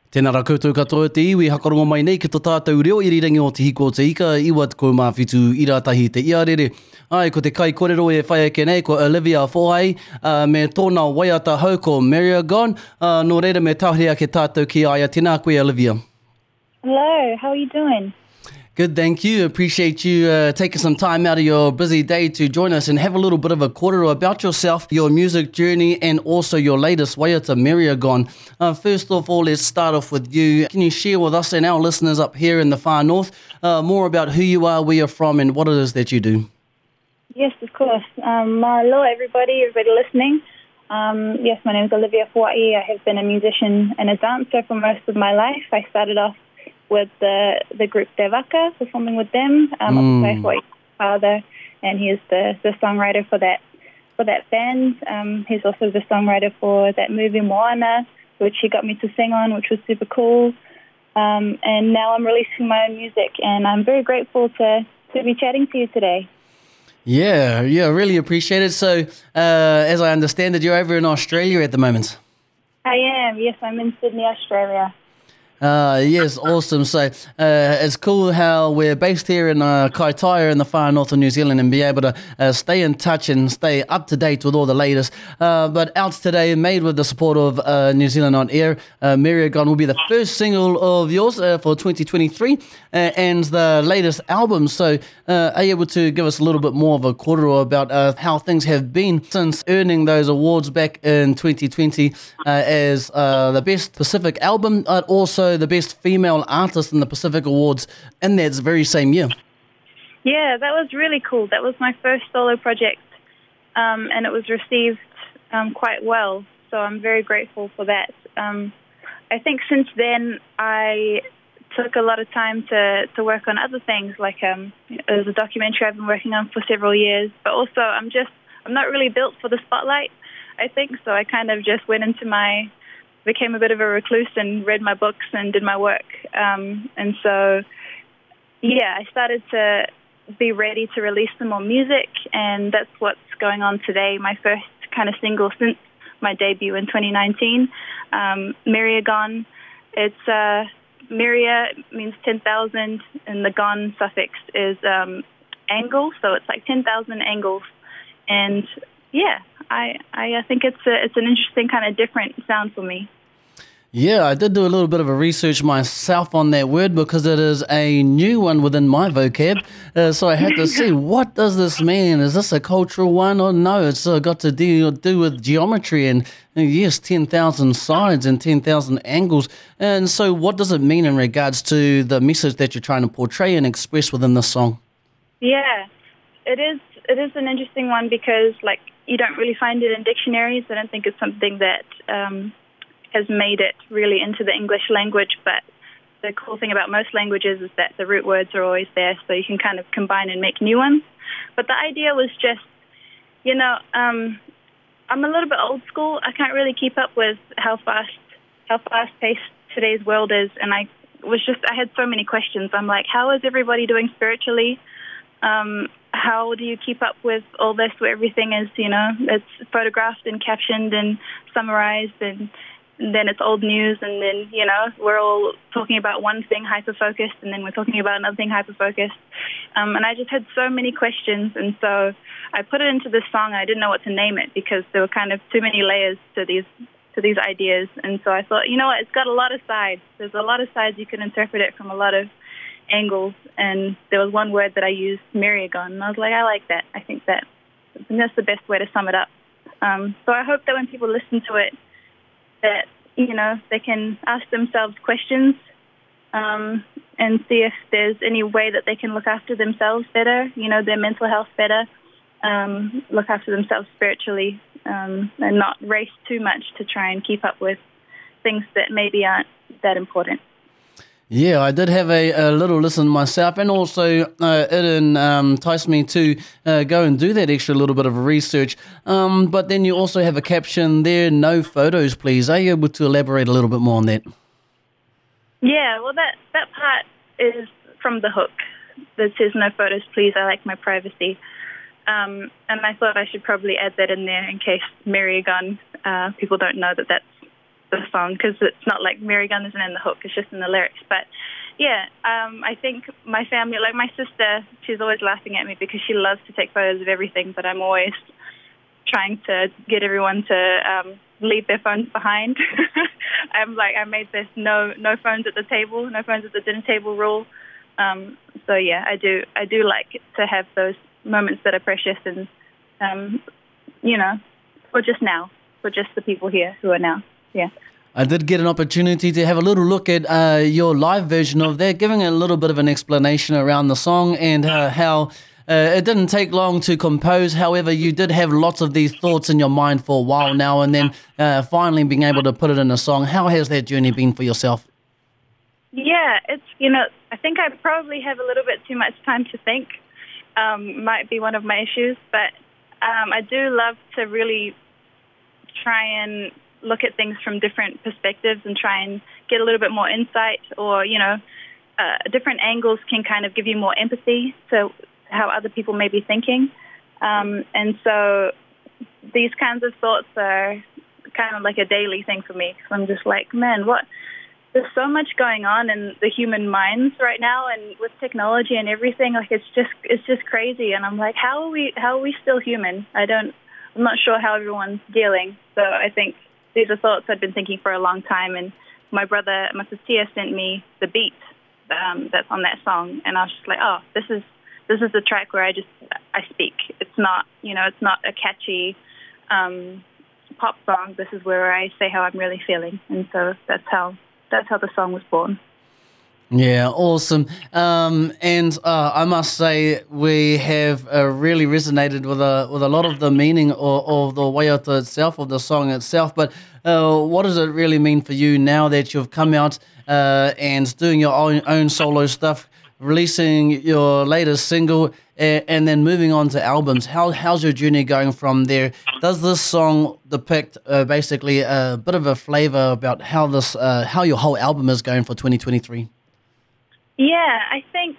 Tēnā rā koutou katoa te iwi, hakarongo mai nei ki tō tātou reo i rirangi o te hiko o te ika, iwa te kou mawhitu i rātahi te iarere. Ai, ko te kai kōrero e whai ake nei, ko Olivia Foai, me tōna waiata hau ko Maria Gone, nō reira me tauhia ke tātou ki aia. Tēnā koe, Olivia. Hello, how are you doing? Good, thank you. Appreciate you taking some time out of your busy day to join us and have a little bit of a kōrero about yourself, your music journey, and also your latest waiata, Maria Gone. First of all, let's start off with you. Can you share with us and our listeners up here in the far north more about who you are, where you're from, and what it is that you do? Yes, of course. Hello, everybody listening. Yes, my name is Olivia Foai. I have been a musician and a dancer for most of my life. I started off with the group Te Waka, performing with them. My father, and he is the songwriter for that band. He's also the songwriter for that movie Moana, which he got me to sing on, which was super cool. And now I'm releasing my own music, and I'm very grateful to be chatting to you today. Yeah, really appreciate it. So, as I understand it, you're over in Australia at the moment. I am, yes, I'm in Sydney, Australia. Yes, awesome. So it's cool how we're based here in Kaitaia in the far north of New Zealand and be able to stay in touch and stay up to date with all the latest. But out today, made with the support of New Zealand On Air, Maria Gone will be the first single of yours for 2023 and the latest album. So are you able to give us a little bit more of a kōrero about how things have been since earning those awards back in 2020 as the Best Pacific Album, but also the Best Female Artist in the Pacific Awards in that very same year? Yeah, that was really cool. That was my first solo project, and it was received quite well, so I'm very grateful for that. I think since then I took a lot of time to work on other things, like there's a documentary I've been working on for several years, but also I'm not really built for the spotlight, I think, so I kind of just went into became a bit of a recluse and read my books and did my work. And so, yeah, I started to be ready to release some more music, and that's what's going on today. My first kind of single since my debut in 2019, Maria Gone. It's Maria means 10,000, and the Gone suffix is angle, so it's like 10,000 angles. And yeah, I think it's an interesting kind of different sound for me. Yeah, I did do a little bit of a research myself on that word because it is a new one within my vocab. So I had to see, what does this mean? Is this a cultural one or no? It's got to do with geometry and yes, 10,000 sides and 10,000 angles. And so what does it mean in regards to the message that you're trying to portray and express within this song? Yeah, it is an interesting one because you don't really find it in dictionaries. I don't think it's something that has made it really into the English language, but the cool thing about most languages is that the root words are always there, so you can kind of combine and make new ones. But the idea was just, I'm a little bit old school. I can't really keep up with how fast-paced today's world is, and I had so many questions. I'm like, how is everybody doing spiritually? How do you keep up with all this where everything is, it's photographed and captioned and summarized, and then it's old news, and then, we're all talking about one thing hyper-focused, and then we're talking about another thing hyper-focused. And I just had so many questions, and so I put it into this song. I didn't know what to name it because there were kind of too many layers to these ideas. And so I thought, it's got a lot of sides. There's a lot of sides you can interpret it from a lot of angles, and there was one word that I used, Maria Gone, and I was like, I like that. I think that's the best way to sum it up. So I hope that when people listen to it, that, they can ask themselves questions and see if there's any way that they can look after themselves better, their mental health better, look after themselves spiritually, and not race too much to try and keep up with things that maybe aren't that important. Yeah, I did have a little listen myself, and also it enticed me to go and do that extra little bit of research. But then you also have a caption there, no photos, please. Are you able to elaborate a little bit more on that? Yeah, well, that part is from the hook that says no photos, please. I like my privacy. And I thought I should probably add that in there in case Maria Gone, people don't know that that's the song, because it's not like Mary Gunn isn't in the hook, it's just in the lyrics. But yeah, I think my family, like my sister, she's always laughing at me because she loves to take photos of everything, but I'm always trying to get everyone to leave their phones behind. I made this no phones at the table, no phones at the dinner table rule. So yeah, I do like to have those moments that are precious and for just now, for just the people here who are now. Yeah. I did get an opportunity to have a little look at your live version of that, giving a little bit of an explanation around the song and how it didn't take long to compose. However, you did have lots of these thoughts in your mind for a while now, and then finally being able to put it in a song. How has that journey been for yourself? Yeah, it's, I think I probably have a little bit too much time to think. Might be one of my issues, but I do love to really try and look at things from different perspectives and try and get a little bit more insight, or, different angles can kind of give you more empathy to how other people may be thinking. And so these kinds of thoughts are kind of like a daily thing for me, because I'm just like, man, there's so much going on in the human minds right now, and with technology and everything, like it's just crazy. And I'm like, how are we still human? I'm not sure how everyone's dealing. So I think these are thoughts I've been thinking for a long time. And my brother Matatia sent me the beat that's on that song, and I was just like, oh, this is the track where I speak. It's not it's not a catchy pop song. This is where I say how I'm really feeling, and so that's how the song was born. Yeah, awesome. And I must say we have really resonated with a lot of the meaning of the waiata itself, of the song itself. But what does it really mean for you now that you've come out and doing your own solo stuff, releasing your latest single, and then moving on to albums? How's your journey going from there? Does this song depict basically a bit of a flavor about how your whole album is going for 2023? Yeah, I think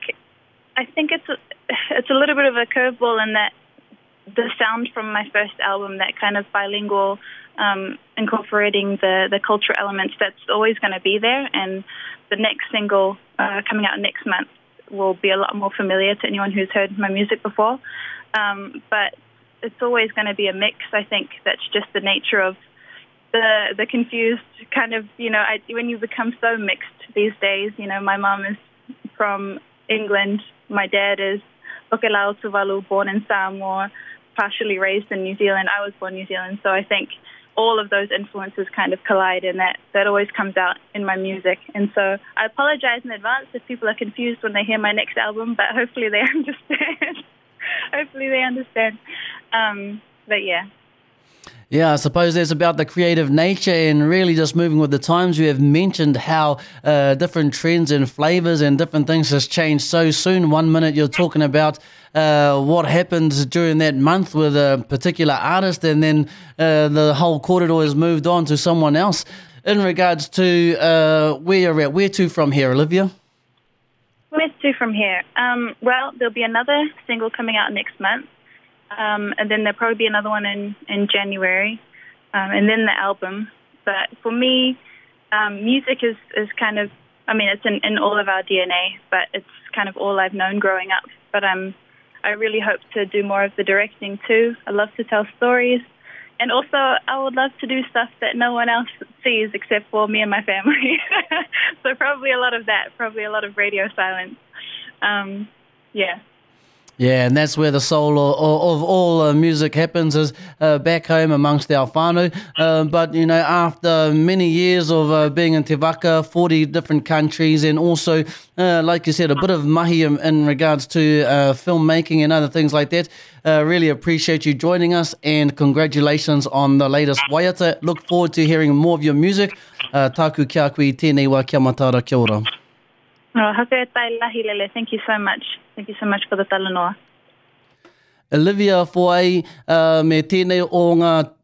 it's a little bit of a curveball in that the sound from my first album, that kind of bilingual, incorporating the cultural elements, that's always going to be there. And the next single coming out next month will be a lot more familiar to anyone who's heard my music before. But it's always going to be a mix. I think that's just the nature of the confused kind of, when you become so mixed these days, my mom is from England, my dad is Okelao Tuvalu, born in Samoa, partially raised in New Zealand. I was born in New Zealand, so I think all of those influences kind of collide, and that always comes out in my music. And so I apologize in advance if people are confused when they hear my next album, but hopefully they understand. But yeah. Yeah, I suppose that's about the creative nature and really just moving with the times. You have mentioned how different trends and flavors and different things has changed so soon. 1 minute you're talking about what happened during that month with a particular artist, and then the whole corridor has moved on to someone else. In regards to where you're at, where to from here, Olivia? Where to from here? Well, there'll be another single coming out next month. And then there'll probably be another one in January, and then the album. But for me, music is kind of, it's in all of our DNA, but it's kind of all I've known growing up. But I really hope to do more of the directing too. I love to tell stories. And also, I would love to do stuff that no one else sees except for me and my family. So probably a lot of that, probably a lot of radio silence. Yeah. Yeah, and that's where the soul of all music happens, is back home amongst our whānau. But, after many years of being in Te Waka, 40 different countries, and also, like you said, a bit of mahi in regards to filmmaking and other things like that, really appreciate you joining us, and congratulations on the latest waiata. Look forward to hearing more of your music. Taku kia koe tēnei wā kia matara, kia ora. Oh, hake tai lahi lele. Thank you so much. Thank you so much for the talanoa. Olivia Foai, me tēnei o ngā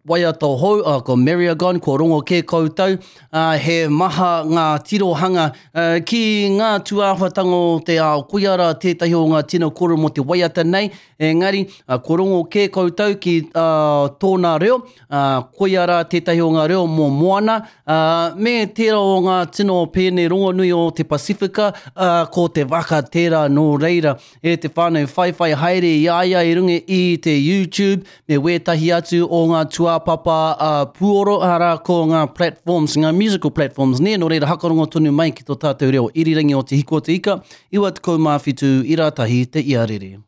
waiata hou, ko Mariagon, ko rongo ke koutou, he maha ngā tirohanga ki ngā tuāwhatango te ao kuiara tētahi o ngā tino koro mo te waiata nei. Engari, ko rongo ke koutou ki tōna reo, kuiara tētahi o ngā reo mō moana, me tērā o ngā tino pēne rongonui o te Pasifika, ko te waka tērā nō reira. E te whānau whaiwhai haere iaia I runga I te YouTube, me wētahi atu o ngā tuāpapa puoro ara ko ngā platforms, ngā musical platforms. Nē, no reira hakarongo tonu mai ki tō tātou reo. Irirangi o te hiko te ika, iwa te kaumāwhitu, I rātahi te iarere.